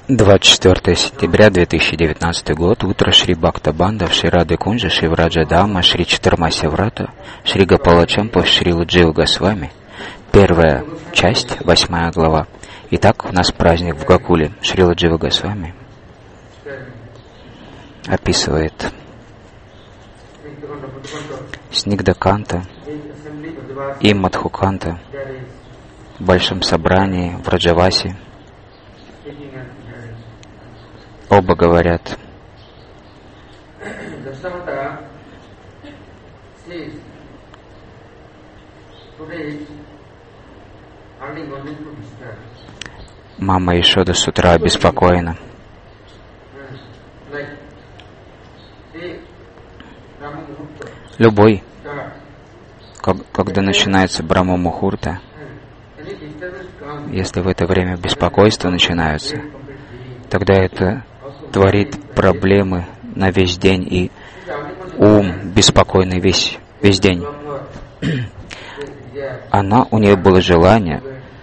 24 сентября 2019 год. Утро. Шри Бхактабанда, Шри Рады Кунджа, Шри Враджа Дама, Шри Чатурмася Врата, Шри Гопала Чампа, Шри Джива Госвами. Первая часть, 8 глава. Итак, у нас праздник в Гокуле. Шри Джива Госвами описывает Снигдаканта и Мадхуканта в большом собрании в Раджавасе. Оба говорят: мама Ешода с утра обеспокоена. Любой, когда начинается Брахма Мухурта, если в это время беспокойства начинаются, тогда это творит проблемы на весь день, и ум беспокойный весь день. У нее было желание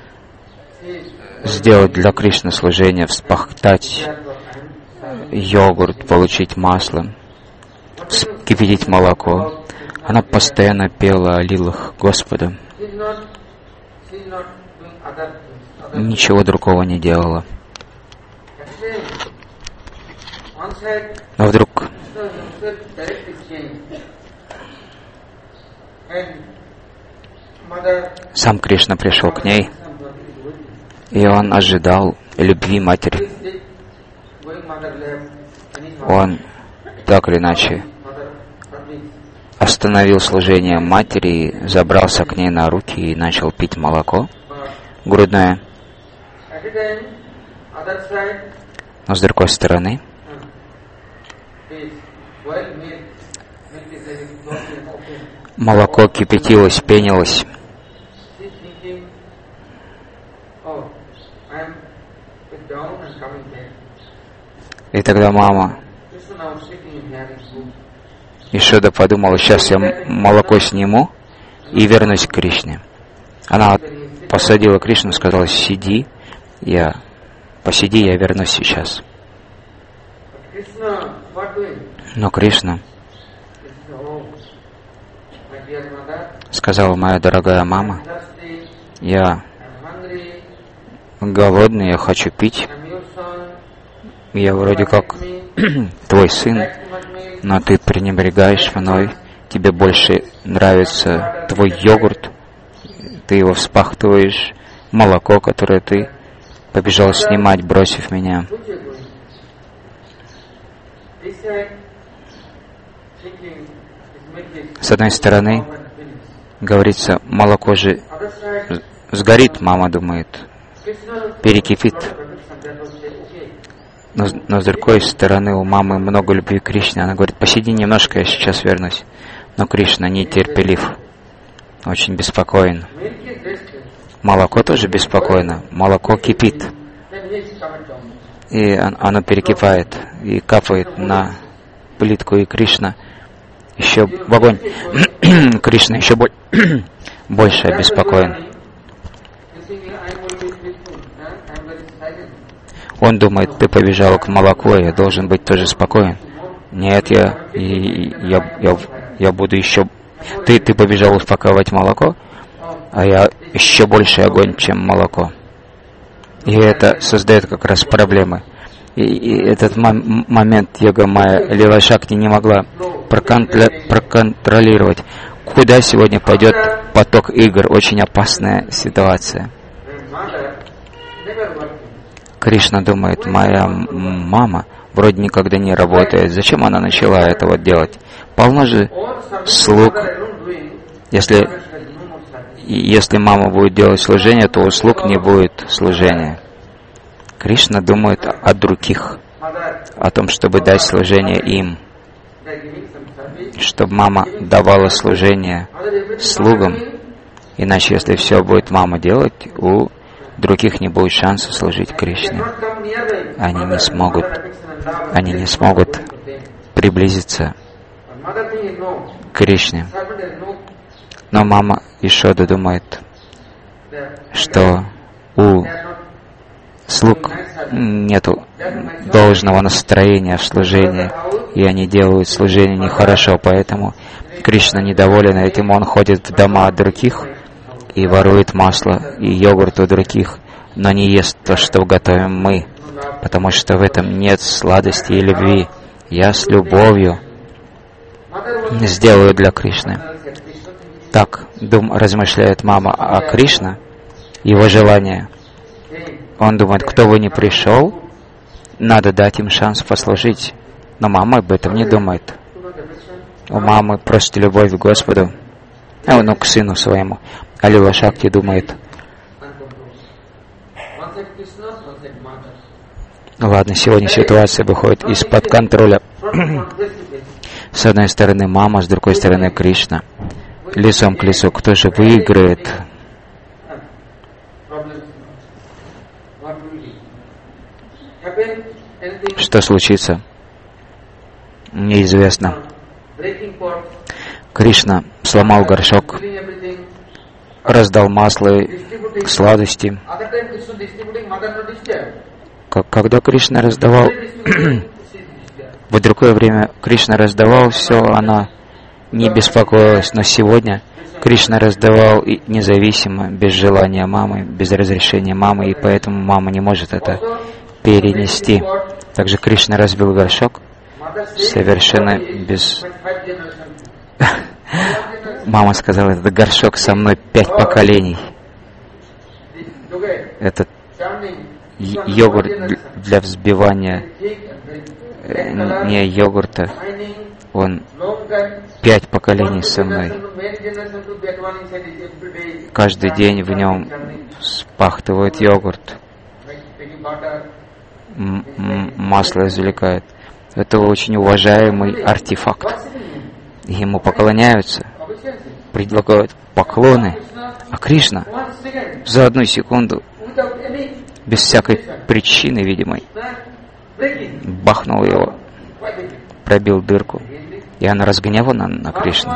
сделать для Кришны служение, вспахтать йогурт, получить масло, вскипятить молоко. Она постоянно пела о лилах Господа. Ничего другого не делала. Но вдруг сам Кришна пришел к ней, и он ожидал любви матери. Он так или иначе остановил служение матери, забрался к ней на руки и начал пить молоко грудное. Но с другой стороны, молоко кипятилось, пенилось. И тогда мама Ешода подумала: сейчас я молоко сниму и вернусь к Кришне. Она посадила Кришну, сказала: посиди, я вернусь сейчас. Но Кришна сказала: моя дорогая мама, я голодный, я хочу пить. Я вроде как твой сын, но ты пренебрегаешь мной. Тебе больше нравится твой йогурт. Ты его вспахтываешь, молоко, которое ты побежал снимать, бросив меня. С одной стороны, говорится, молоко же сгорит, мама думает, перекипит. Но с другой стороны, у мамы много любви к Кришне. Она говорит: посиди немножко, я сейчас вернусь. Но Кришна нетерпелив, очень беспокоен. Молоко тоже беспокойно. Молоко кипит. И оно перекипает и капает на плитку, и Кришна еще в огонь. Кришна еще больше обеспокоен. Он думает: ты побежал к молоку, я должен быть тоже спокоен. Нет, я буду еще... Ты побежал успокаивать молоко, а я еще больше огонь, чем молоко. И это создает как раз проблемы. И этот момент Йога-майя Лила Шакти не могла проконтролировать. Куда сегодня пойдет поток игр? Очень опасная ситуация. Кришна думает: моя мама вроде никогда не работает. Зачем она начала это вот делать? Полно же слуг. Если мама будет делать служение, то у слуг не будет служения. Кришна думает о других, о том, чтобы дать служение им, чтобы мама давала служение слугам. Иначе, если все будет мама делать, у других не будет шанса служить Кришне. Они не смогут приблизиться к Кришне. Но мама Ешода думает, что у слуг нету должного настроения в служении, и они делают служение нехорошо, поэтому Кришна недоволен этим, он ходит в дома других и ворует масло и йогурт у других, но не ест то, что готовим мы, потому что в этом нет сладости и любви. Я с любовью сделаю для Кришны. Так размышляет мама о Кришне, его желание. Он думает, кто бы ни пришел, надо дать им шанс послужить. Но мама об этом не думает. У мамы просто любовь к Господу, к сыну своему. А Лила Шакти думает, ладно, сегодня ситуация выходит из-под контроля. С одной стороны мама, с другой стороны Кришна. Лицом к лицу, кто же выиграет? Что случится? Неизвестно. Кришна сломал горшок, раздал масло и сладости. Когда Кришна раздавал, в другое время Кришна раздавал все, она не беспокоилась. Но сегодня Кришна раздавал независимо, без желания мамы, без разрешения мамы, и поэтому мама не может это перенести. Также Кришна разбил горшок совершенно без... Мама сказала, этот горшок со мной 5 поколений. Этот йогурт для взбивания не йогурта, он 5 поколений со мной. Каждый день в нем спахтывают йогурт, масло извлекают. Это очень уважаемый артефакт. Ему поклоняются, предлагают поклоны. А Кришна за 1 секунду, без всякой причины видимой, бахнул его, пробил дырку. И она разгневана на Кришну.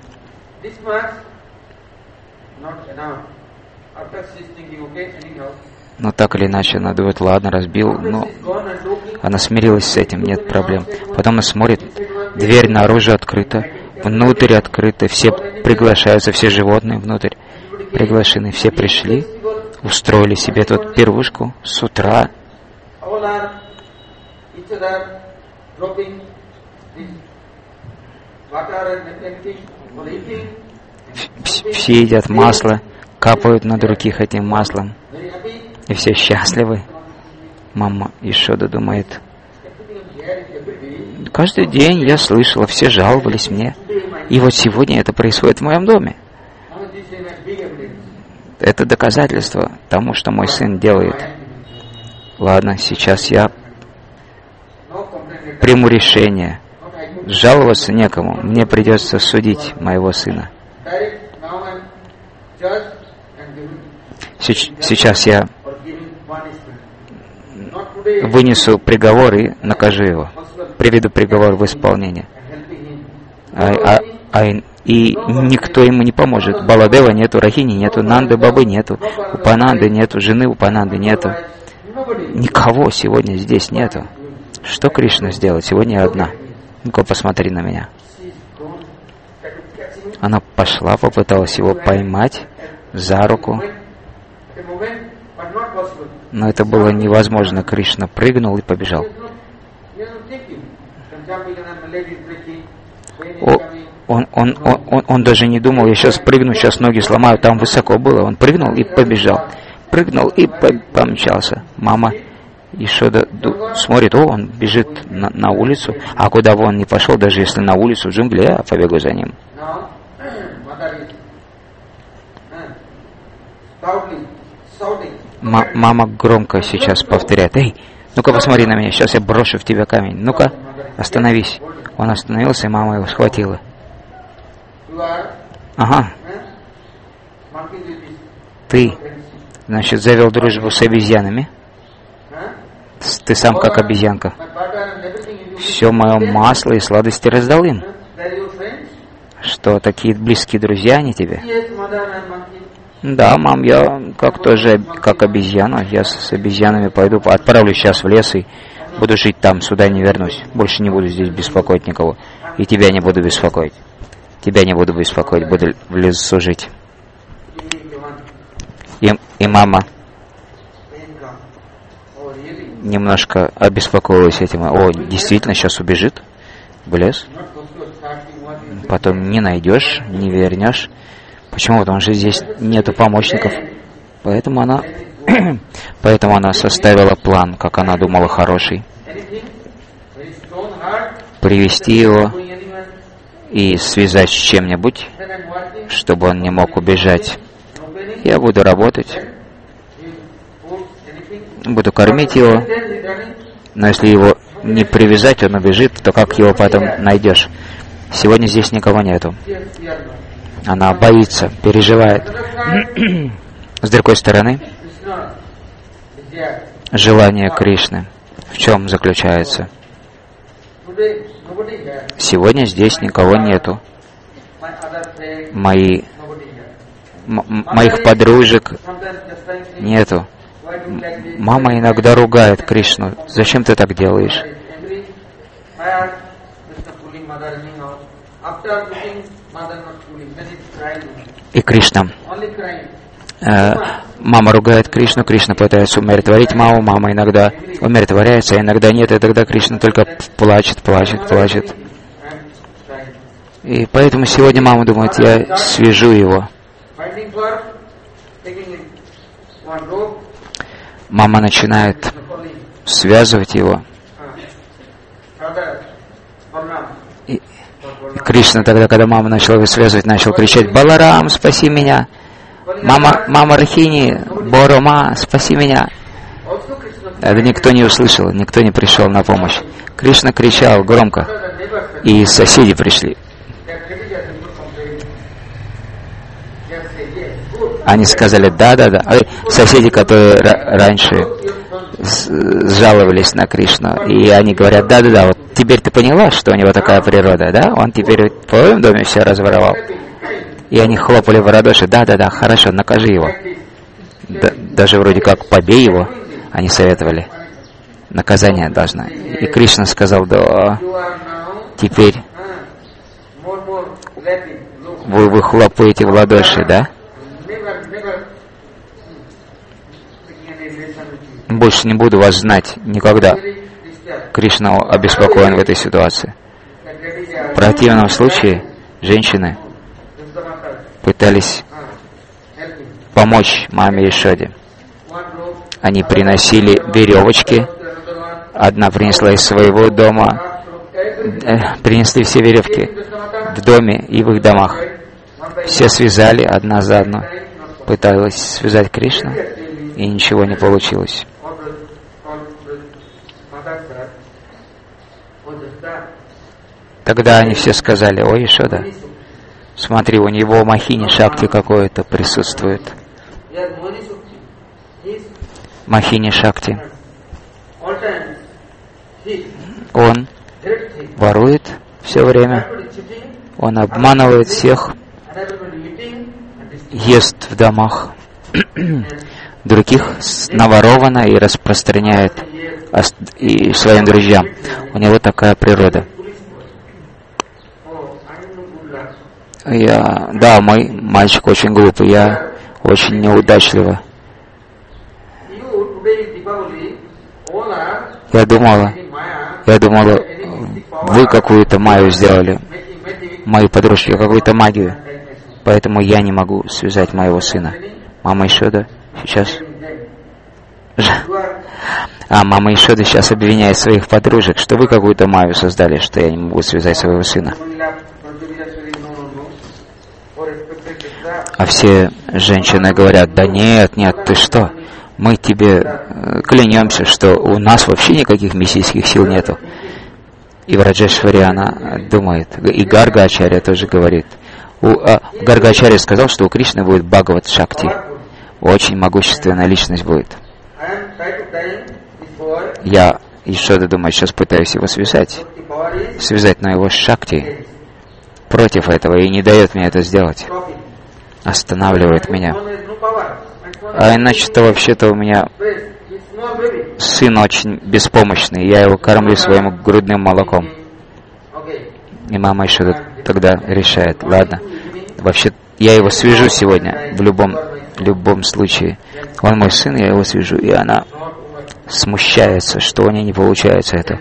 Но так или иначе она думает, ладно, разбил, но она смирилась с этим, нет проблем. Потом она смотрит, дверь наружу открыта, внутрь открыта, все приглашаются, все животные внутрь приглашены, все пришли, устроили себе тут пирушку с утра. Все едят масло, капают на других этим маслом, и все счастливы. Мама Ишода думает, каждый день я слышала, все жаловались мне, и вот сегодня это происходит в моем доме. Это доказательство тому, что мой сын делает. Ладно, сейчас я приму решение. Жаловаться некому, мне придется судить моего сына. Сейчас я вынесу приговор и накажу его. Приведу приговор в исполнение. И никто ему не поможет. Баладева нету, Рахини нету, Нанды Бабы нету, Упананды нету, жены Упананды нету. Никого сегодня здесь нету. Что Кришна сделает? Сегодня я одна. Ну-ка, посмотри на меня. Она пошла, попыталась его поймать за руку. Но это было невозможно. Кришна прыгнул и побежал. Он даже не думал, я сейчас прыгну, сейчас ноги сломаю, там высоко было. Он прыгнул и побежал. Прыгнул и помчался. Мама Ишода смотрит, он бежит на улицу, а куда бы он ни пошел, даже если на улицу, в джунгли, я побегу за ним. Мама громко сейчас повторяет, эй, ну-ка посмотри на меня, сейчас я брошу в тебя камень, ну-ка, остановись. Он остановился, и мама его схватила. Ага. Ты, значит, завел дружбу с обезьянами? Ты сам как обезьянка. Все мое масло и сладости раздал им. Что, такие близкие друзья они тебе? Да, мам, я как тоже, как обезьяна. Я с обезьянами пойду, отправлюсь сейчас в лес и буду жить там, сюда не вернусь. Больше не буду здесь беспокоить никого. И тебя не буду беспокоить. Тебя не буду беспокоить, буду в лесу жить. И мама немножко обеспокоилась этим. О, действительно, сейчас убежит в лес. Потом не найдешь, не вернешь. Почему? Потому что здесь нету помощников. Поэтому она составила план, как она думала, хороший. Привести его и связать с чем-нибудь, чтобы он не мог убежать. Я буду работать, буду кормить его, но если его не привязать, он убежит, то как его потом найдешь? Сегодня здесь никого нету. Она боится, переживает. С другой стороны, желание Кришны в чем заключается? Сегодня здесь никого нету. Моих подружек нету. Мама иногда ругает Кришну. Зачем ты так делаешь? И Кришна. Мама ругает Кришну, Кришна пытается умиротворить маму, мама иногда умиротворяется, а иногда нет, и тогда Кришна только плачет. И поэтому сегодня мама думает, я свяжу его. Мама начинает связывать его. И Кришна тогда, когда мама начала его связывать, начал кричать: «Баларам, спаси меня! Мама Рахини, Борома, спаси меня!» Это никто не услышал, никто не пришел на помощь. Кришна кричал громко, и соседи пришли. Они сказали: да. Соседи, которые раньше жаловались на Кришну, и они говорят: да, вот теперь ты поняла, что у него такая природа, да? Он теперь в твоем доме все разворовал. И они хлопали в ладоши: да, хорошо, накажи его. Даже вроде как побей его, они советовали. Наказание должно. И Кришна сказал: да, теперь вы хлопаете в ладоши, да? Больше не буду вас знать никогда. Кришна обеспокоен в этой ситуации. В противном случае женщины пытались помочь маме Ешоде. Они приносили веревочки. Одна принесла из своего дома. Принесли все веревки в доме и в их домах. Все связали одна за одну. Пыталась связать Кришну, и ничего не получилось. Тогда они все сказали: «Ой, Ешода, смотри, у него Махини Шакти какое-то присутствует». Махини Шакти. Он ворует все время, он обманывает всех, ест в домах других наворованно и распространяет и своим друзьям. У него такая природа. Мой мальчик очень глупый, я очень неудачлива. Я думала, вы какую-то майю сделали, мои подружки, какую-то магию, поэтому я не могу связать моего сына. Мама Ешода сейчас... Мама Ешода сейчас обвиняет своих подружек, что вы какую-то майю создали, что я не могу связать своего сына. А все женщины говорят: да нет, ты что? Мы тебе клянемся, что у нас вообще никаких миссийских сил нету. И Враджешвари она думает, и Гарга-ачарья тоже говорит. Гарга-ачарья сказал, что у Кришны будет Бхагават Шакти. Очень могущественная личность будет. Я, Ешода, думаю, сейчас пытаюсь его связать, но его Шакти против этого и не дает мне это сделать. Останавливает меня. А иначе-то вообще-то у меня сын очень беспомощный, я его кормлю своим грудным молоком. И мама еще тогда решает, ладно, вообще я его свяжу сегодня, в любом случае. Он мой сын, я его свяжу. И она смущается, что у нее не получается это.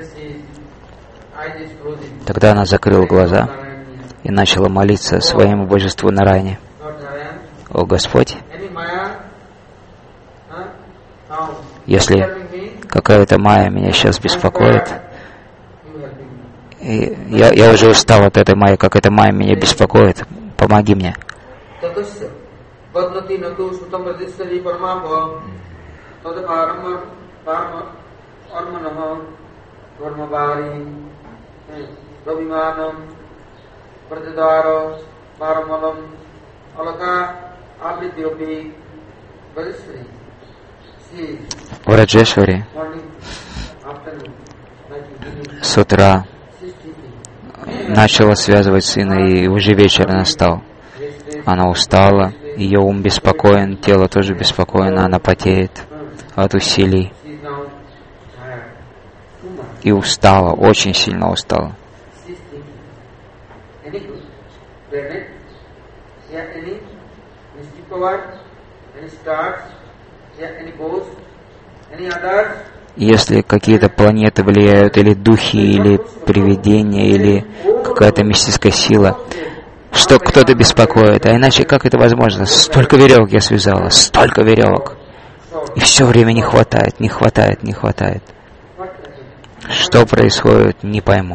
Тогда она закрыла глаза и начала молиться своему божеству Нараяне. О Господь, если какая-то майя меня сейчас беспокоит, и я уже устал от этой майи, как эта майя меня беспокоит, помоги мне. В Раджешвари с утра начала связывать сына, и уже вечер настал. Она устала, ее ум беспокоен, тело тоже беспокоено, она потеет от усилий. И устала, очень сильно устала. Если какие-то планеты влияют, или духи, или привидения, или какая-то мистическая сила, что кто-то беспокоит, а иначе как это возможно? Столько веревок я связала, столько веревок. И все время не хватает, не хватает, не хватает. Что происходит, не пойму.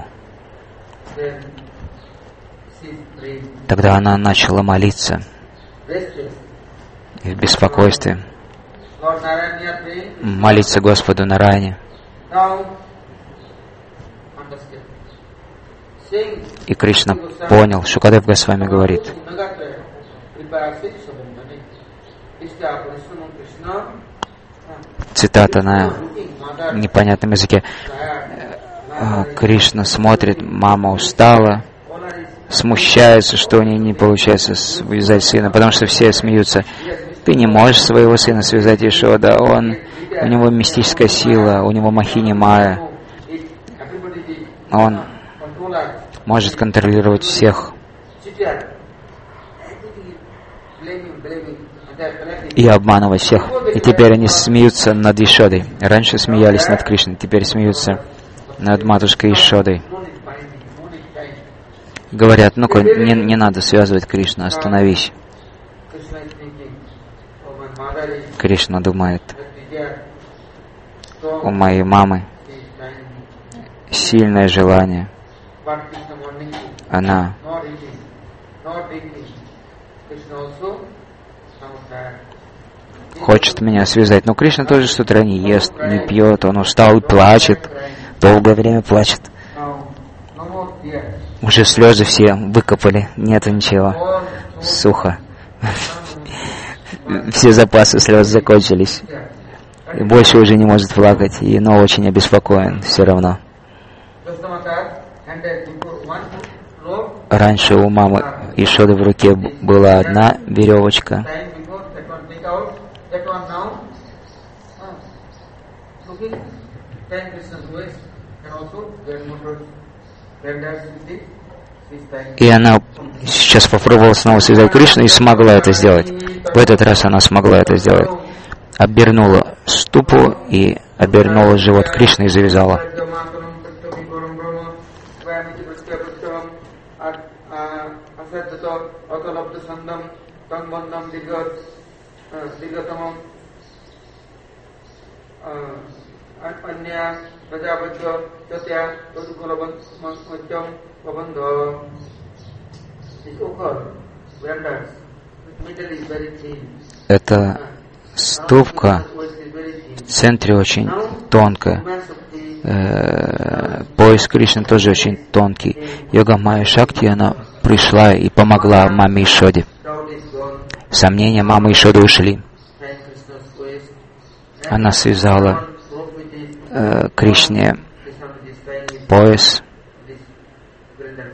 Тогда она начала молиться в беспокойстве. Молиться Господу Нараяне. И Кришна понял, Шукадев Госвами говорит, цитата на непонятном языке, Кришна смотрит, мама устала, смущается, что у нее не получается связать сына, потому что все смеются. Ты не можешь своего сына связать, Ешода, у него мистическая сила, у него Махини Майя, он может контролировать всех. И обманывать всех. И теперь они смеются над Ешодой. Раньше смеялись над Кришной, теперь смеются над матушкой Ешодой. Говорят, ну-ка, не надо связывать Кришну, остановись. Кришна думает, у моей мамы сильное желание. Она хочет меня связать. Но Кришна тоже с утра не ест, не пьет, он устал и плачет. Долгое время плачет. Уже слезы все выкопали, нету ничего. Сухо. Все запасы слез закончились. И больше уже не может плакать, но очень обеспокоен все равно. Раньше у мамы Ешоды в руке была одна веревочка. И она сейчас попробовала снова связать Кришну и смогла это сделать. В этот раз она смогла это сделать. Обернула ступу и обернула живот Кришны и завязала. Эта ступка в центре очень тонкая. Пояс Кришны тоже очень тонкий. Йога Майя Шакти, она пришла и помогла маме Ешоде. Сомнения мамы Ешоды ушли. Она связала Кришне пояс,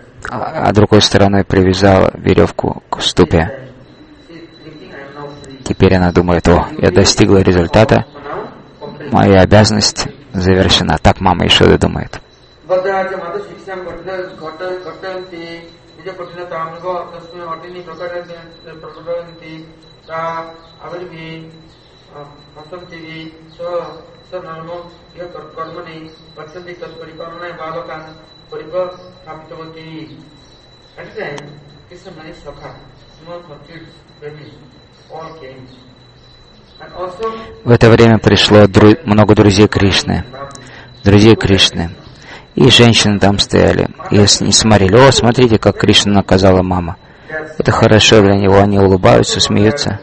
а другой стороной привязала веревку к ступе. теперь она думает: о, я достигла результата, моя обязанность завершена. Так мама Ишода думает. В это время пришло много друзей Кришны. И женщины там стояли. И смотрели: о, смотрите, как Кришна наказала мама. Это хорошо для него. Они улыбаются, смеются.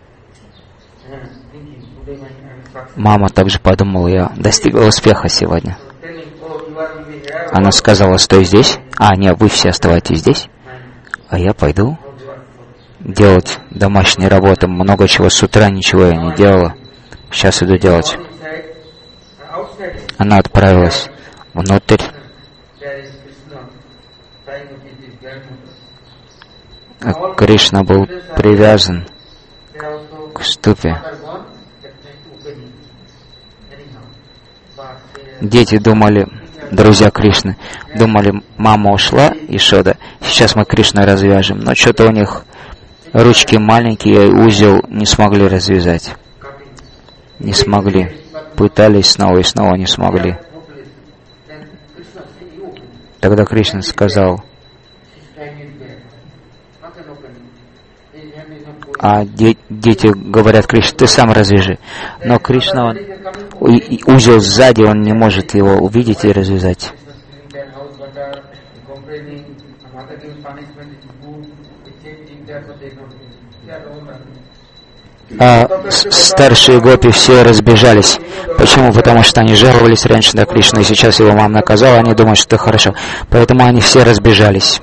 Мама также подумала: я достигла успеха сегодня. Она сказала: стой здесь. Нет, вы все оставайтесь здесь. А я пойду делать домашние работы. Много чего с утра, ничего я не делала. Сейчас иду делать. Она отправилась внутрь. Кришна был привязан к ступе. Дети думали, друзья Кришны, думали, мама ушла, Ишода, сейчас мы Кришну развяжем. Но что-то у них ручки маленькие, узел не смогли развязать. Не смогли. Пытались снова и снова, не смогли. Тогда Кришна сказал: дети говорят: Кришна, ты сам развяжи. Но Кришна, узел сзади, он не может его увидеть и развязать. Старшие гопи все разбежались. Почему? Потому что они жаловались раньше на Кришну, и сейчас его мама наказала, они думают, что это хорошо. Поэтому они все разбежались.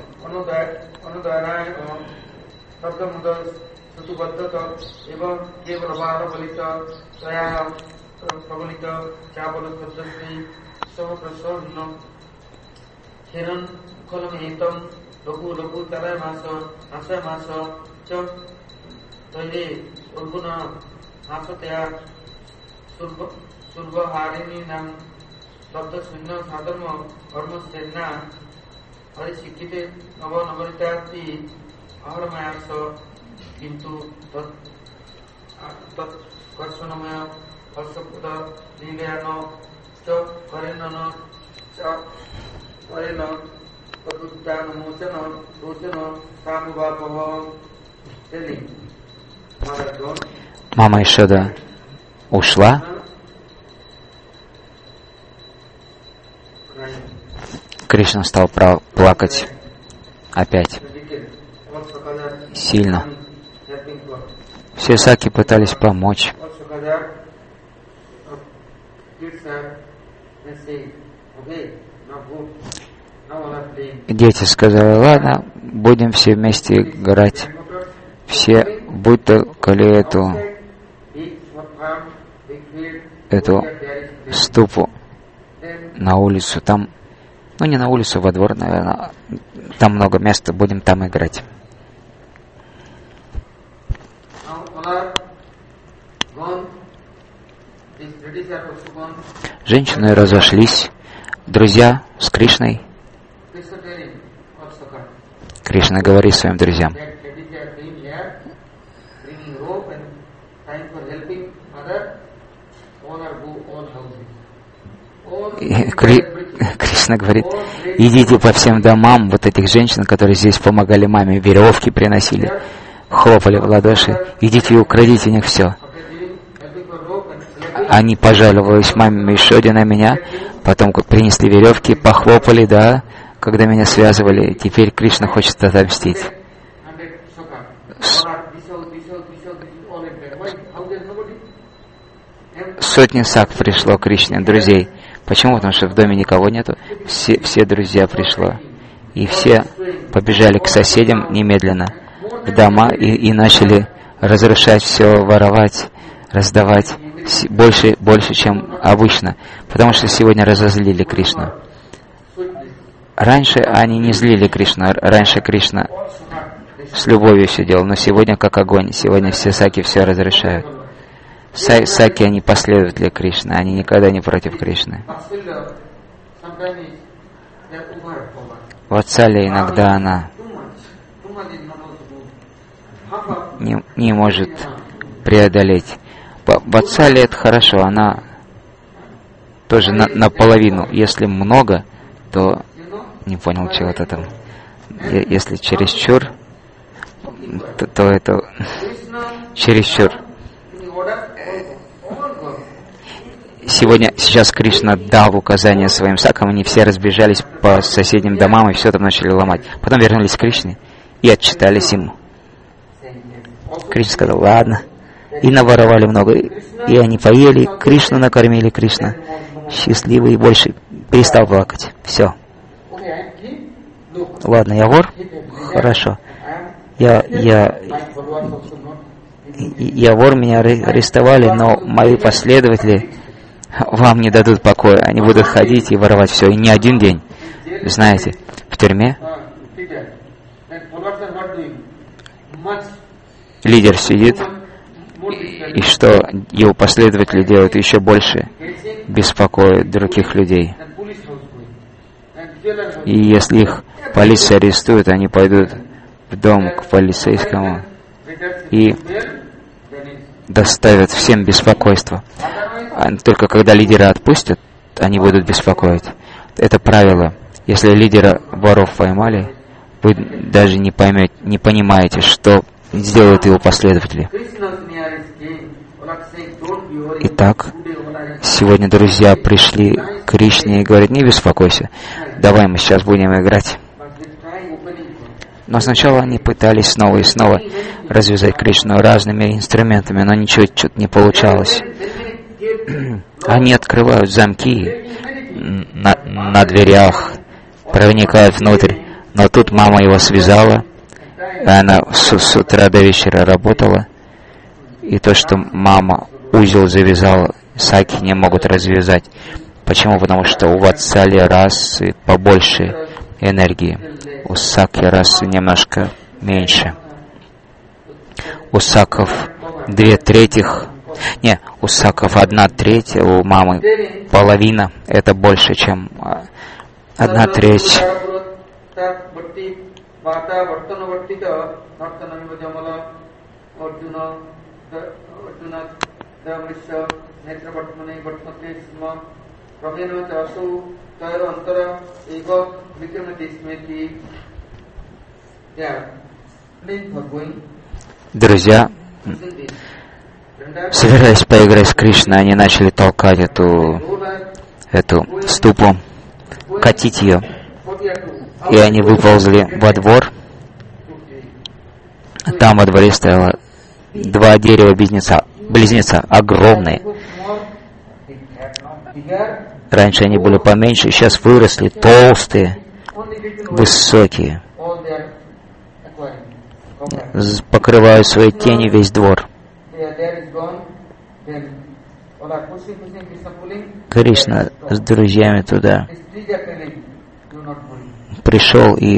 Мама Ишода ушла. Кришна стал плакать опять. Сильно. Все саки пытались помочь. Дети сказали: ладно, будем все вместе играть. Все, будто коли эту ступу на улицу, там, не на улицу, во двор, наверное, там много места, будем там играть. Женщины разошлись, друзья с Кришной. Кришна говорит своим друзьям: Кришна говорит: идите по всем домам вот этих женщин, которые здесь помогали маме, веревки приносили, хлопали в ладоши, идите и украдите у них все. Они пожаловались маме Ишоде на меня, потом принесли веревки, похлопали, да, когда меня связывали. Теперь Кришна хочет отомстить. Сотни сак пришло Кришне, друзей. Почему? Потому что в доме никого нету. Все друзья пришло. И все побежали к соседям немедленно в дома и начали разрушать все, воровать, раздавать больше, чем обычно. Потому что сегодня разозлили Кришну. Раньше они не злили Кришну. Раньше Кришна с любовью все делал, но сегодня как огонь, сегодня все саки все разрешают. Саки, они последователи Кришны, они никогда не против Кришны. Ватсалия иногда она не может преодолеть. Ватсалия это хорошо, она тоже наполовину. Если много, то не понял чего-то там. Если чересчур, то это чересчур. Сейчас Кришна дал указания своим сакам, они все разбежались по соседним домам и все там начали ломать. Потом вернулись к Кришне и отчитались ему. Кришна сказал, ладно. И наворовали много. И они поели, Кришну накормили, Кришна счастливый и больше перестал плакать. Все. Ладно, я вор? Хорошо. Я вор, меня арестовали, но мои последователи вам не дадут покоя. Они будут ходить и воровать все. И не один день. Знаете, в тюрьме лидер сидит, и что его последователи делают еще больше, беспокоят других людей. И если их полиция арестует, они пойдут в дом к полицейскому и доставят всем беспокойство. Только когда лидера отпустят, они будут беспокоить. Это правило. Если лидера воров поймали, вы даже не понимаете, что сделают его последователи. Итак, сегодня друзья пришли к Кришне и говорят, не беспокойся, давай мы сейчас будем играть. Но сначала они пытались снова и снова развязать Кришну разными инструментами, но ничего что-то не получалось. Они открывают замки на дверях, проникают внутрь, но тут мама его связала, и она с утра до вечера работала, и то, что мама узел завязала, саки не могут развязать. Почему? Потому что у Ватсали расы побольше энергии, у саки расы немножко меньше. У саков 2/3, у саков 1/3, у мамы половина, это больше, чем 1/3. Друзья, собираясь поиграть с Кришной, они начали толкать эту ступу, катить ее. И они выползли во двор. Там во дворе стояло 2 дерева-близнеца, огромные. Раньше они были поменьше, сейчас выросли, толстые, высокие. Покрывают своей тенью весь двор. Кришна с друзьями туда пришел, и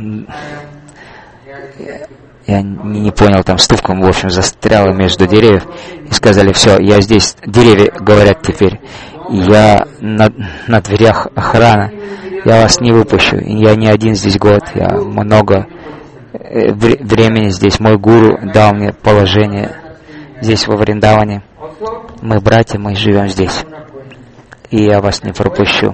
я не понял, там ступка, в общем, застряла между деревьев, и сказали, все, я здесь, деревья говорят теперь, я на дверях охрана, я вас не выпущу, я не один здесь год, я много времени здесь, мой гуру дал мне положение здесь во Вриндаване, мы братья, мы живем здесь, и я вас не пропущу.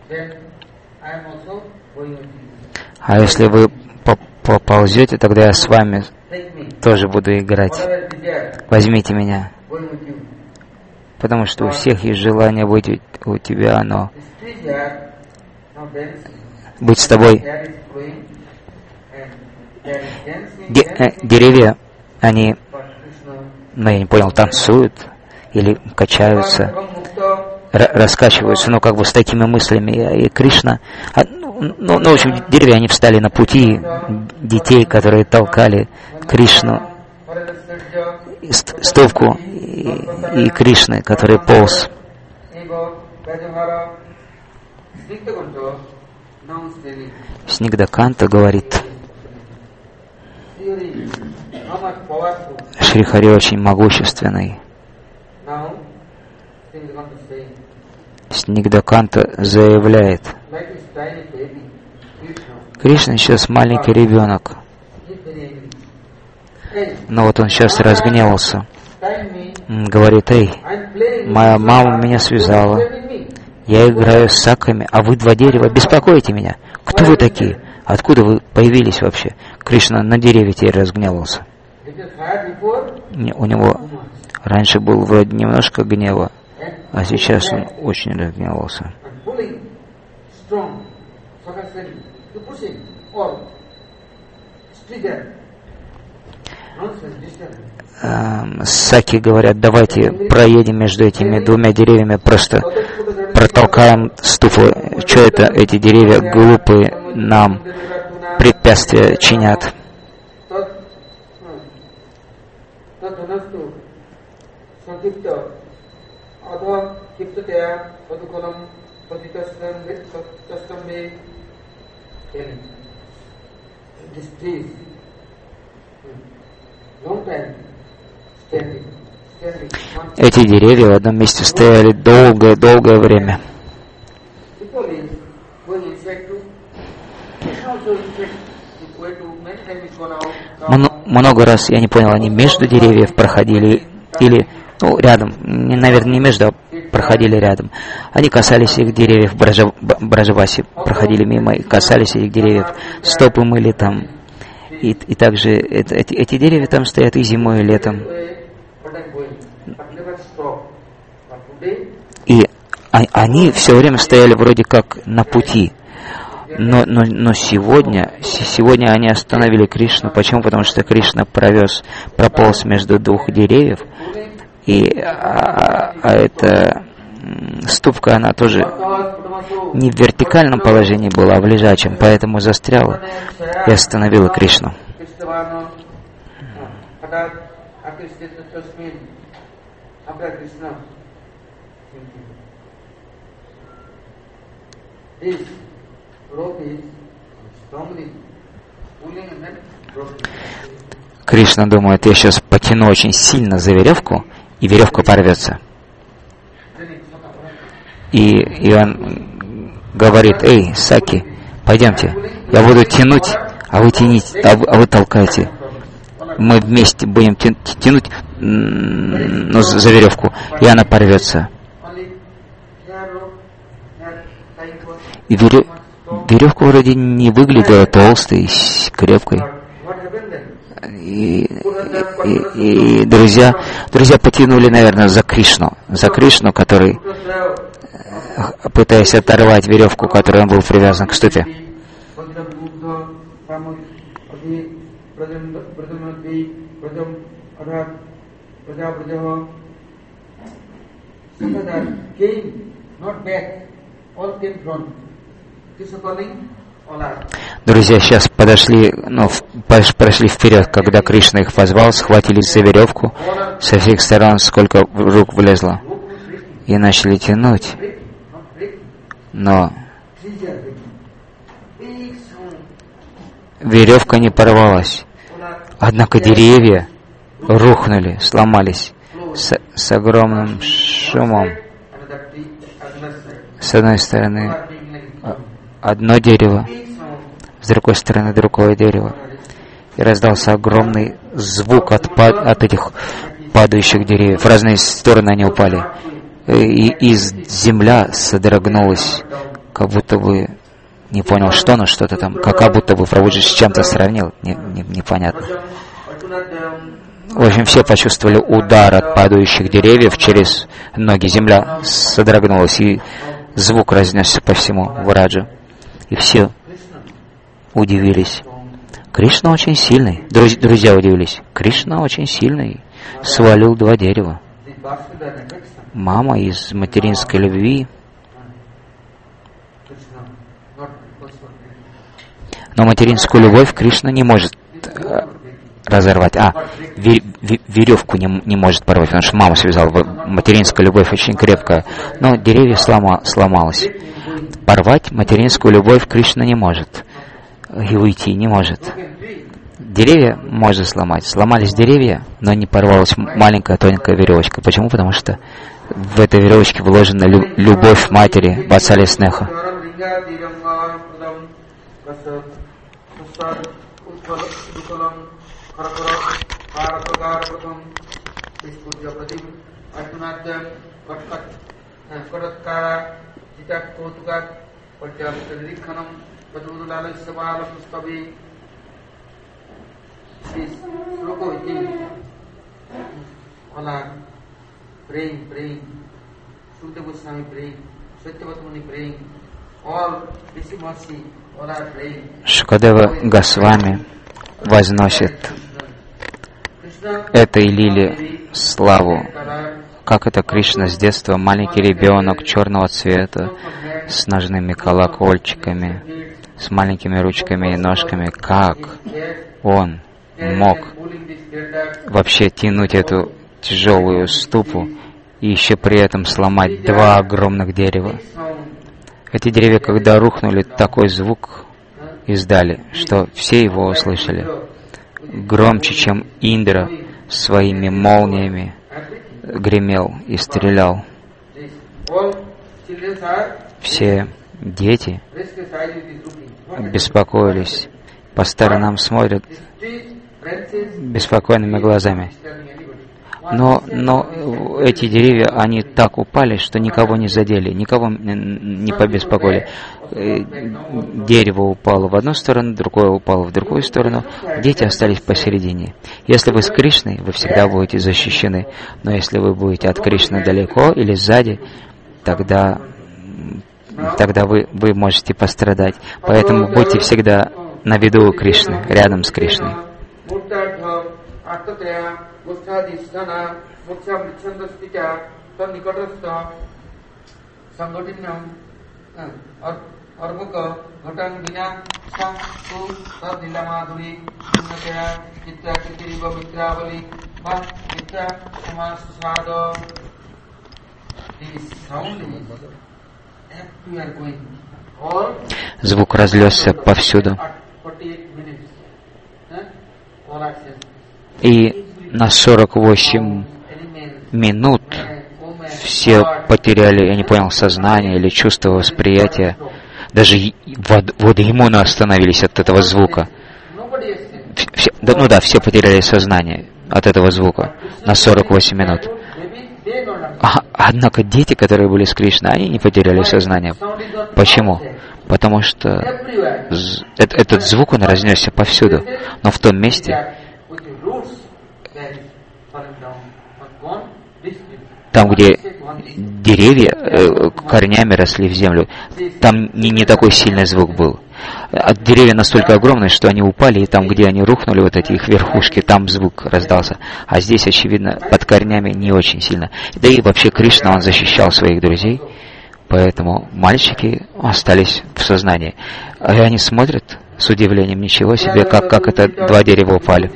А если вы поползете, тогда я с вами тоже буду играть. Возьмите меня. Потому что у всех есть желание быть у тебя, но быть с тобой. Деревья, они, я не понял, танцуют или качаются, раскачиваются, с такими мыслями. И Кришна, в общем, деревья, они встали на пути детей, которые толкали Кришну, ступку и Кришны, который полз. Снигдаканта говорит, Шри Хари очень могущественный. Снигдаканта заявляет: Кришна сейчас маленький ребенок, но вот он сейчас разгневался. Говорит: эй, моя мама меня связала, я играю с саками, а вы два дерева беспокоите меня. Кто вы такие? Откуда вы появились вообще? Кришна на дереве теперь разгневался. У него раньше был вроде немножко гнева, а сейчас он очень разгневался. Саки говорят: давайте проедем между этими двумя деревьями, просто протолкаем ступу. Что это эти деревья глупые нам препятствия чинят? Эти деревья в одном месте стояли долгое время. Много раз, я не понял, они между деревьев проходили или, рядом, наверное, не между, а проходили рядом. Они касались их деревьев, Браджаваси проходили мимо и касались этих деревьев, стопы мыли там. И также эти деревья там стоят и зимой, и летом. И они все время стояли вроде как на пути. Но сегодня они остановили Кришну. Почему? Потому что Кришна прополз между двух деревьев. И эта ступка, она тоже не в вертикальном положении была, а в лежачем, поэтому застряла и остановила Кришну. Кришна думает: я сейчас потяну очень сильно за веревку, и веревка порвется. И он говорит: эй, Саки, пойдемте, я буду тянуть, а вы тяните, а вы толкайте. Мы вместе будем тянуть за веревку, и она порвется. И веревка вроде не выглядела толстой, крепкой. И друзья потянули, наверное, за Кришну, который, пытаясь оторвать веревку, которой он был привязан к ступе. Друзья сейчас прошли вперед, когда Кришна их позвал, схватились за веревку со всех сторон, сколько рук влезло, и начали тянуть. Но веревка не порвалась. Однако деревья рухнули, сломались с огромным шумом. С одной стороны одно дерево, с другой стороны другое дерево. И раздался огромный звук от этих падающих деревьев. В разные стороны они упали. И земля содрогнулась, как будто бы, не понял что, но что-то там, как будто бы Прабхуджи с чем-то сравнил, непонятно. В общем, все почувствовали удар от падающих деревьев через ноги. Земля содрогнулась, и звук разнесся по всему Враджу. И все удивились. Кришна очень сильный. Друзья удивились. Кришна очень сильный. Свалил 2 дерева. Мама из материнской любви. Но материнскую любовь Кришна не может разорвать. Веревку не может порвать, потому что мама связала. Материнская любовь очень крепкая. Но деревья сломалось. Порвать материнскую любовь Кришна не может. И уйти не может. Деревья можно сломать. Сломались деревья, но не порвалась маленькая тоненькая веревочка. Почему? Потому что в этой веревочке вложена любовь матери Ватсали Снеха. Шукадева Госвами возносит этой лиле славу, как это Кришна с детства, маленький ребенок черного цвета, с ножными колокольчиками, с маленькими ручками и ножками, как он мог вообще тянуть эту тяжелую ступу и еще при этом сломать два огромных дерева. Эти деревья, когда рухнули, такой звук издали, что все его услышали. Громче, чем Индра своими молниями гремел и стрелял. Все дети беспокоились, по сторонам смотрят беспокойными глазами. Но эти деревья, они так упали, что никого не задели, никого не побеспокоили. Дерево упало в одну сторону, другое упало в другую сторону. Дети остались посередине. Если вы с Кришной, вы всегда будете защищены. Но если вы будете от Кришны далеко или сзади, тогда вы можете пострадать. Поэтому будьте всегда на виду у Кришны, рядом с Кришной. Звук разлезся повсюду. И на 48 минут все потеряли, я не понял, сознание или чувство восприятия. Даже водоиммуны остановились от этого звука. Все потеряли сознание от этого звука на 48 минут. Однако дети, которые были с Кришной, они не потеряли сознание. Почему? Потому что этот звук, он разнесся повсюду. Но в том месте, там, где деревья корнями росли в землю, там не такой сильный звук был. Деревья настолько огромные, что они упали, и там, где они рухнули, вот эти их верхушки, там звук раздался. А здесь, очевидно, под корнями не очень сильно. Да и вообще Кришна, он защищал своих друзей, поэтому мальчики остались в сознании. И они смотрят с удивлением, ничего себе, как это два дерева упали.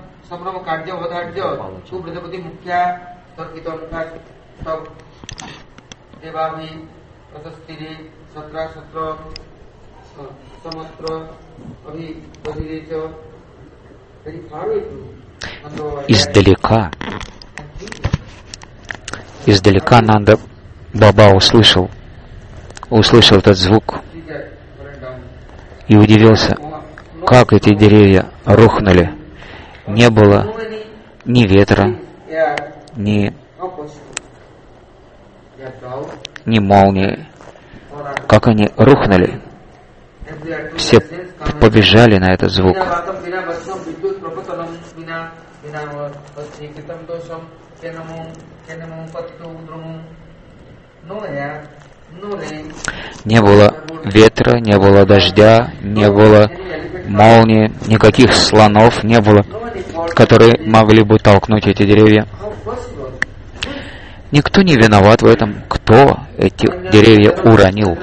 Издалека Нанда Баба услышал этот звук и удивился, как эти деревья рухнули. Не было ни ветра, ни молнии. Как они рухнули. Все побежали на этот звук. Не было ветра, не было дождя, не было молнии, никаких слонов не было, которые могли бы толкнуть эти деревья. Никто не виноват в этом, кто эти деревья уронил.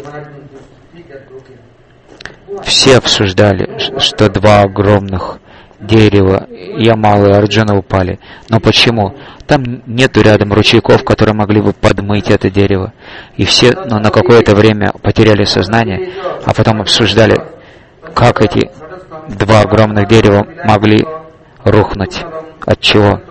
Все обсуждали, что два огромных дерево Ямалы и Арджуна упали. Но почему? Там нету рядом ручейков, которые могли бы подмыть это дерево. И все на какое-то время потеряли сознание, а потом обсуждали, как эти два огромных дерева могли рухнуть. От чего?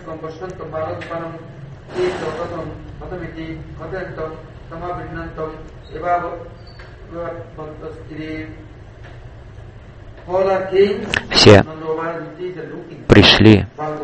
Все пришли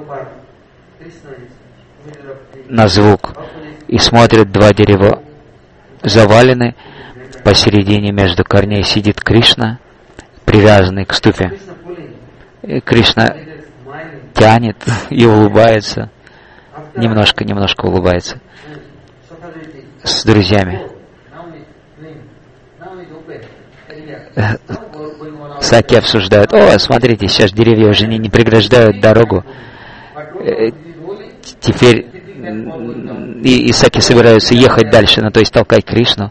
на звук и смотрят, два дерева завалены, посередине между корней сидит Кришна, привязанный к ступе. И Кришна тянет и улыбается, немножко улыбается с друзьями. Саки обсуждают: о, смотрите, сейчас деревья уже не преграждают дорогу. Теперь и Саки собираются ехать дальше, то есть толкать Кришну.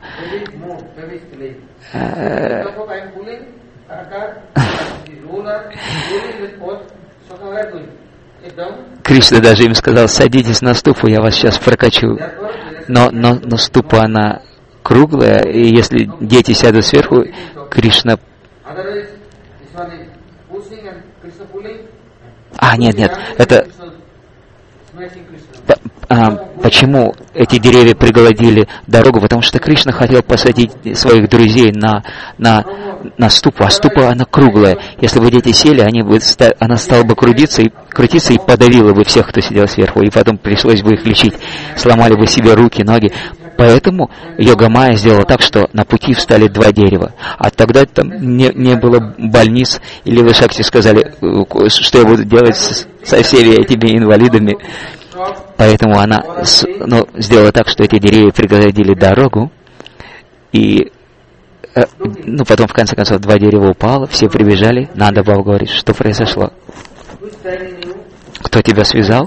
Кришна даже им сказал: садитесь на ступу, я вас сейчас прокачу. Но ступа, она круглая, и если дети сядут сверху, Кришна... Нет, это... Почему эти деревья преградили дорогу? Потому что Кришна хотел посадить своих друзей на ступу, а ступа, она круглая. Если бы дети сели, она стала бы крутиться и подавила бы всех, кто сидел сверху, и потом пришлось бы их лечить, сломали бы себе руки, ноги. Поэтому Йога-майя сделала так, что на пути встали два дерева. А тогда там не было больниц, или вы Шакти сказали, что я буду делать со всеми этими инвалидами. Поэтому она сделала так, что эти деревья преградили дорогу, и потом в конце концов два дерева упало, все прибежали. Нанда Баба говорит: что произошло? Кто тебя связал?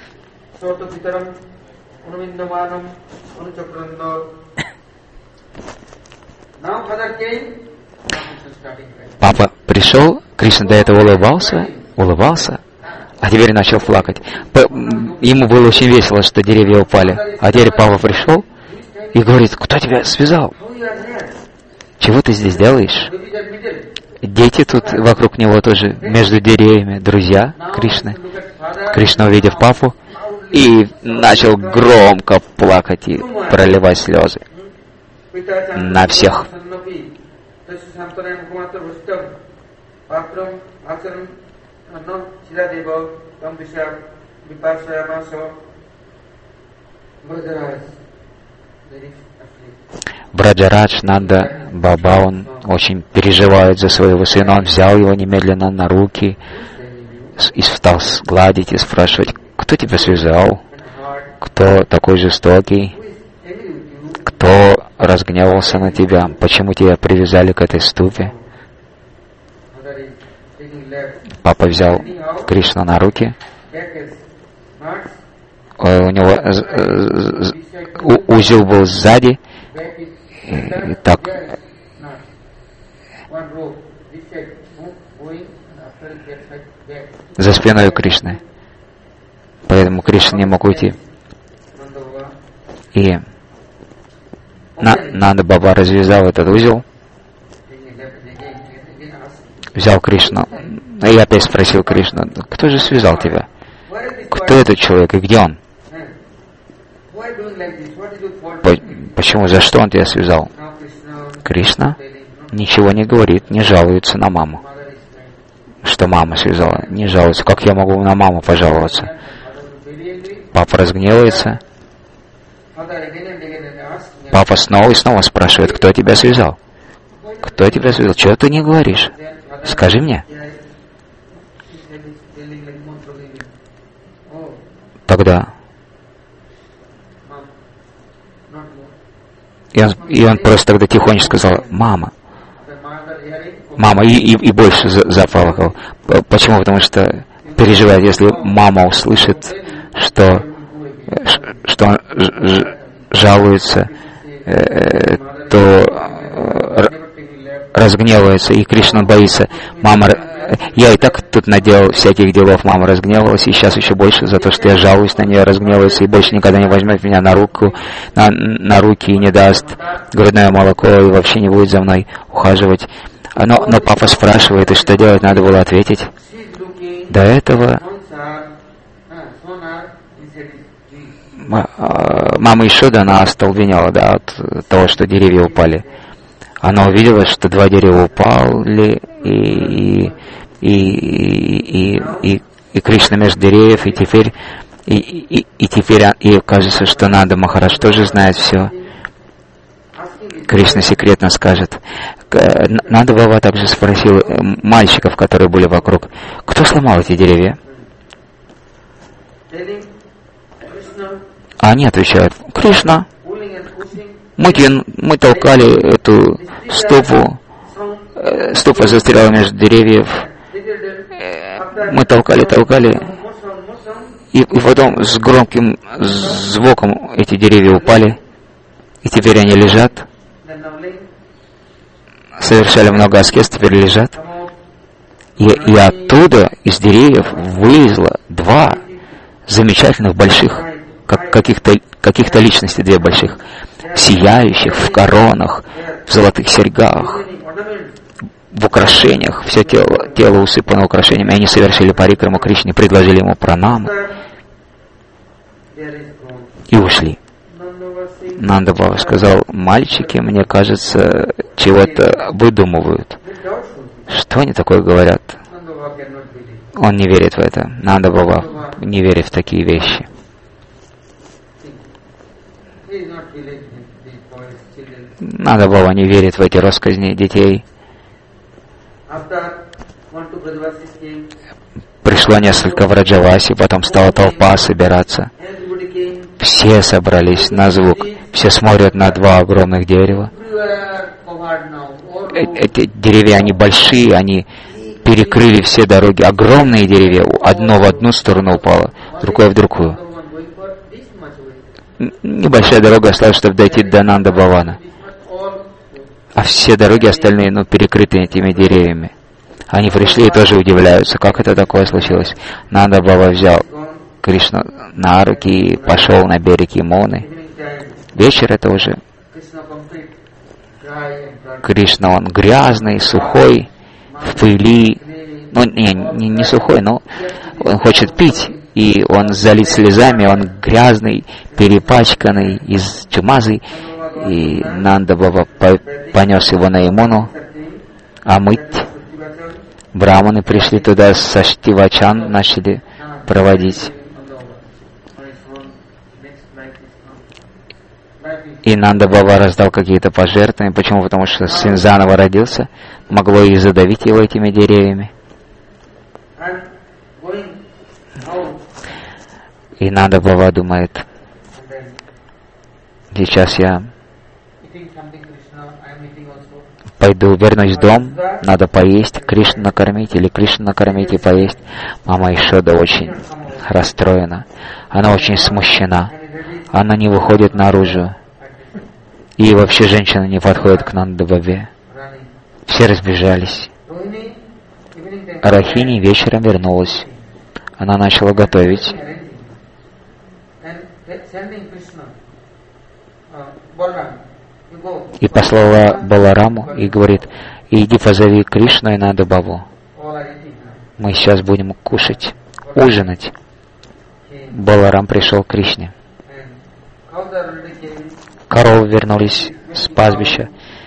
Папа пришел, Кришна до этого улыбался, а теперь начал плакать. Ему было очень весело, что деревья упали. А теперь папа пришел и говорит: кто тебя связал? Чего ты здесь делаешь? Дети тут вокруг него тоже, между деревьями, друзья Кришны. Кришна, увидев папу, и начал громко плакать и проливать слезы на всех. Браджарадж Нанда Баба, он очень переживает за своего сына. Он взял его немедленно на руки и стал гладить и спрашивать: кто тебя связал? Кто такой жестокий? Кто разгневался на тебя? Почему тебя привязали к этой ступе? Папа взял Кришну на руки. У него узел был сзади. И так за спиной у Кришны. Поэтому Кришна не мог уйти. И Нанда Баба развязал этот узел, взял Кришну и опять спросил Кришну: кто же связал тебя? Кто этот человек и где он? Почему? За что он тебя связал? Кришна ничего не говорит, не жалуется на маму. Что мама связала? Не жалуется. Как я могу на маму пожаловаться? Папа разгневается. Папа снова и снова спрашивает: кто тебя связал? Кто тебя связал? Чего ты не говоришь? Скажи мне. Тогда и он просто тогда тихонечко сказал: мама. Мама, и больше заплакал. Почему? Потому что переживает, если мама услышит, что он жалуется, то разгневается, и Кришна боится. Мама, я и так тут наделал всяких делов, мама разгневалась, и сейчас еще больше за то, что я жалуюсь на нее, разгневается, и больше никогда не возьмет меня на руки и не даст грудное молоко, и вообще не будет за мной ухаживать. Но папа спрашивает, и что делать, надо было ответить. До этого мама Ишода, она остолбенела, да, от того, что деревья упали. Она увидела, что 2 дерева упали, и Кришна между деревьев, и теперь кажется, что Нанда Махарадж тоже знает все. Кришна секретно скажет. Нанда Баба также спросил мальчиков, которые были вокруг, кто сломал эти деревья? А они отвечают, Кришна. Мы толкали эту ступу. Ступа застряла между деревьев. Мы толкали. И потом с громким звуком эти деревья упали. И теперь они лежат. Совершали много аскез, теперь лежат. И оттуда, из деревьев, вылезло 2 замечательных больших, каких-то личностей, 2 больших, сияющих, в коронах, в золотых серьгах, в украшениях, все тело усыпано украшениями. Они совершили парикраму Кришне, предложили ему пранаму и ушли. Нанда Баба сказал, мальчики, мне кажется, чего-то выдумывают. Что они такое говорят? Он не верит в это. Нанда Баба не верит в такие вещи. Нанда Баба не верит в эти россказни детей. Пришло несколько Враджаваси, потом стала толпа собираться. Все собрались на звук. Все смотрят на 2 огромных дерева. Эти деревья, они большие, они перекрыли все дороги. Огромные деревья. Одно в одну сторону упало, другое в другую. Небольшая дорога осталась, чтобы дойти до Нанда Бавана. А все дороги остальные, перекрыты этими деревьями. Они пришли и тоже удивляются, как это такое случилось. Нанда Баба взял Кришну на руки и пошел на берег Ямуны. Вечер это уже. Кришна, он грязный, сухой, в пыли. Не сухой, но он хочет пить. И он залит слезами, он грязный, перепачканный, чумазый. И Нанда Баба понес его на Ямуну омыть. Браманы пришли туда со Штивачан, начали проводить. И Нанда Баба раздал какие-то пожертвования. Почему? Потому что сын заново родился. Могло и задавить его этими деревьями. И Нанда Баба думает, сейчас я пойду, вернусь в дом, надо поесть, Кришну накормить, или Кришну накормить и поесть. Мама Ишода очень расстроена. Она очень смущена. Она не выходит наружу. И вообще женщина не подходит к Нанда Бабе. Все разбежались. Рахини вечером вернулась. Она начала готовить. И послала Балараму и говорит, иди позови Кришну и Нанда Бабу. Мы сейчас будем кушать, ужинать. Баларам пришел к Кришне. Коровы вернулись с пастбища.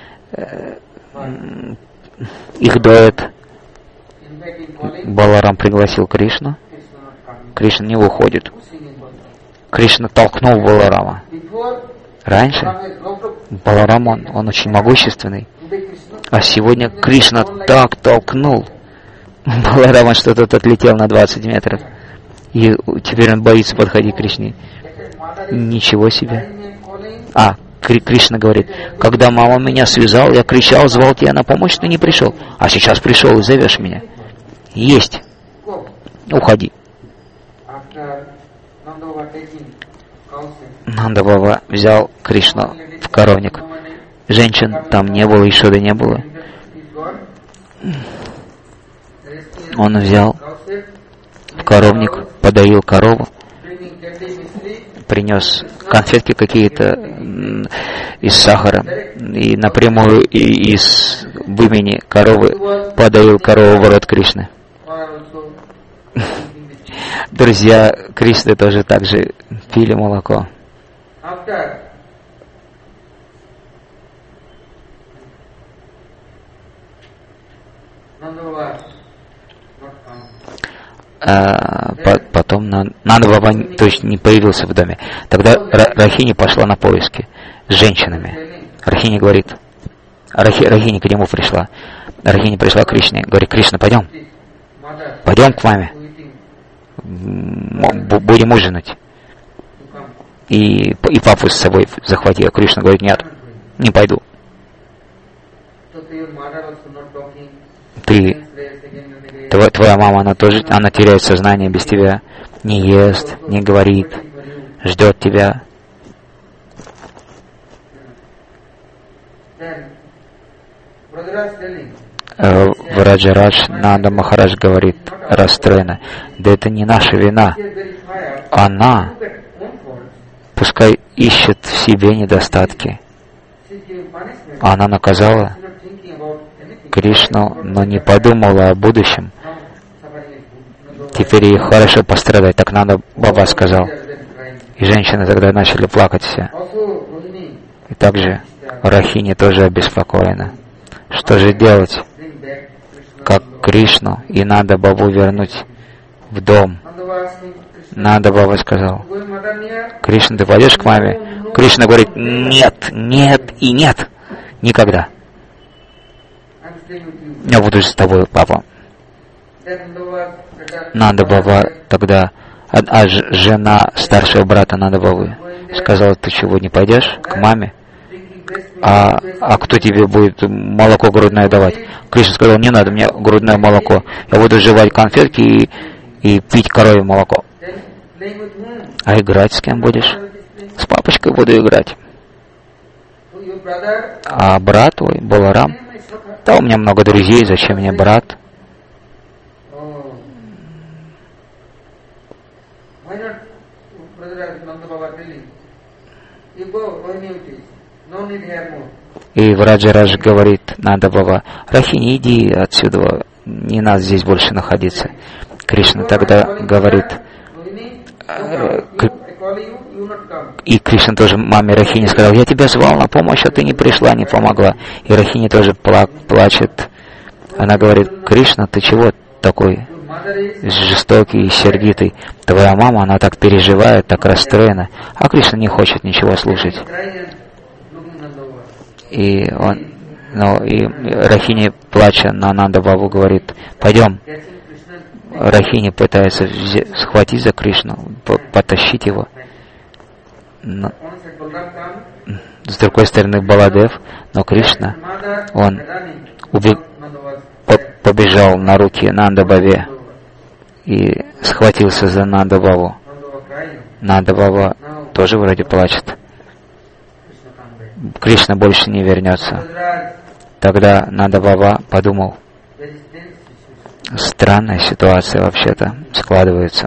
Их доят. Баларам пригласил Кришну. Кришна не выходит. Кришна толкнул Баларама. Раньше Баларам, он очень могущественный. А сегодня Кришна так толкнул. Баларам что-то отлетел на 20 метров. И теперь он боится подходить к Кришне. Ничего себе. Кришна говорит, когда мама меня связала, я кричал, звал тебя на помощь, ты не пришел. А сейчас пришел и зовешь меня. Есть. Уходи. Нанда Баба взял Кришну в коровник. Женщин там не было, Ишоды не было. Он взял в коровник, подоил корову, принес конфетки какие-то из сахара и напрямую из вымени коровы подоил корову в рот Кришны. Друзья Кришны тоже так же пили молоко. Потом Нанда Баба точно не появился в доме. Тогда Рахини пошла на поиски с женщинами. Рахини говорит, Рахини к нему пришла. Рахини пришла к Кришне. Говорит: Кришна, пойдем. Пойдем к маме. Будем ужинать. И папу с собой захватила. Кришна говорит: нет, не пойду. Твоя мама, она тоже, она теряет сознание без тебя, не ест, не говорит, ждет тебя. Враджарадж Нанда Махарадж говорит расстроенно: да это не наша вина. Она пускай ищет в себе недостатки. Она наказала Кришну, но не подумала о будущем. Теперь ей хорошо пострадать, так Нанда Баба сказал. И женщины тогда начали плакать все. И также Рахини тоже обеспокоена. Что же делать? Как Кришну и Нанда Бабу вернуть в дом? Нанда Баба сказал: Кришна, ты пойдешь к маме? Кришна говорит: нет, нет и нет. Никогда. Я буду с тобой, папа. Нанда Баба тогда, жена старшего брата Нанда Бабы сказала: ты чего, не пойдешь к маме? А кто тебе будет молоко грудное давать? Кришна сказал: не надо мне грудное молоко. Я буду жевать конфетки и пить коровье молоко. А играть с кем будешь? С папочкой буду играть. А брат твой, Баларам? Да, у меня много друзей, зачем мне брат? И Враджарадж говорит Нанда Баба: Рахини, иди отсюда, не надо здесь больше находиться. Кришна тогда говорит, и Кришна тоже маме Рахини сказал: я тебя звал на помощь, а ты не пришла, не помогла. И Рахини тоже плачет. Она говорит: Кришна, ты чего такой жестокий и сердитый? Твоя мама, она так переживает, так расстроена. А Кришна не хочет ничего слушать. И Рахини, плача на Нанда Бабу, говорит: пойдем. Рахини пытается схватить за Кришну, потащить его. Но, с другой стороны, Баладев, но Кришна, он побежал на руки Нанда Бабе и схватился за Нанда Бабу. Нанда Баба тоже вроде плачет. Кришна больше не вернется. Тогда Нанда Баба подумал: странная ситуация вообще-то складывается.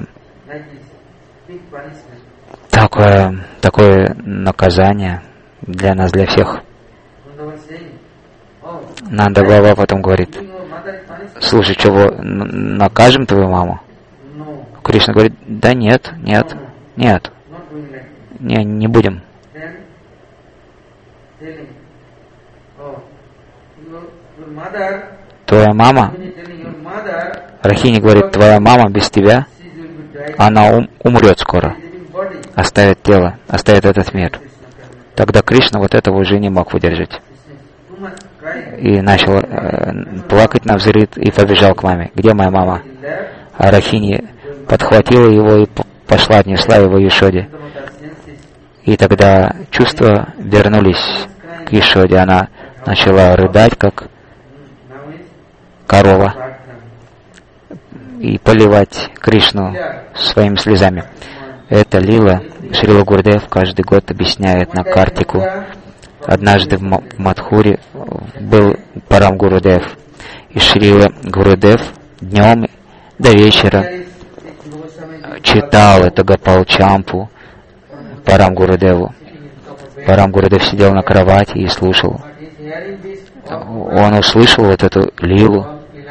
Такое наказание для нас, для всех. Нанда Баба потом говорит: слушай, чего, накажем твою маму? Кришна говорит: да нет, не будем. Твоя мама, Рахини говорит, твоя мама без тебя, она умрет скоро, оставит тело, оставит этот мир. Тогда Кришна вот этого уже не мог выдержать. И начал плакать навзрыд и побежал к маме. Где моя мама? А Рахини подхватила его и пошла, отнесла его Яшоде. И тогда чувства вернулись к Яшоде. Она начала рыдать, как корова, и поливать Кришну своими слезами. Это лила Шрила Гурдев каждый год объясняет на Картику. Однажды в Мадхуре был Парам Гурудев, И Шрила Гурудев днем до вечера читал это Гопал-чампу Парам Гурудеву. Парам Гурудев сидел на кровати и слушал. Он услышал вот эту лилу,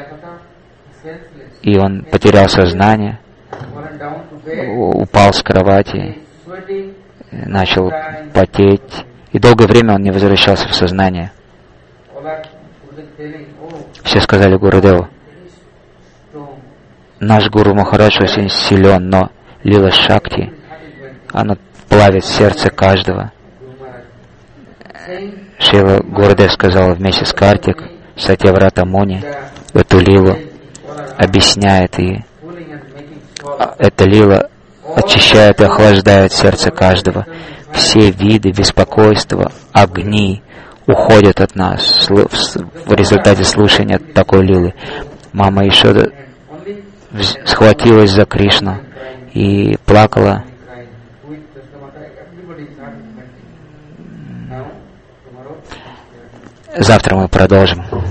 и он потерял сознание, упал с кровати, начал потеть, и долгое время он не возвращался в сознание. Все сказали Гурудеву: наш Гуру Махарадж очень силен, но лила Шакти, она плавит сердце каждого. Шрила Гурудев сказал вместе с Картик, Сатьяврата Муни, эту лилу объясняет, и эта лила очищает и охлаждает сердце каждого. Все виды беспокойства, огни уходят от нас в результате слушания такой лилы. Мама Ишода схватилась за Кришну и плакала. Завтра мы продолжим.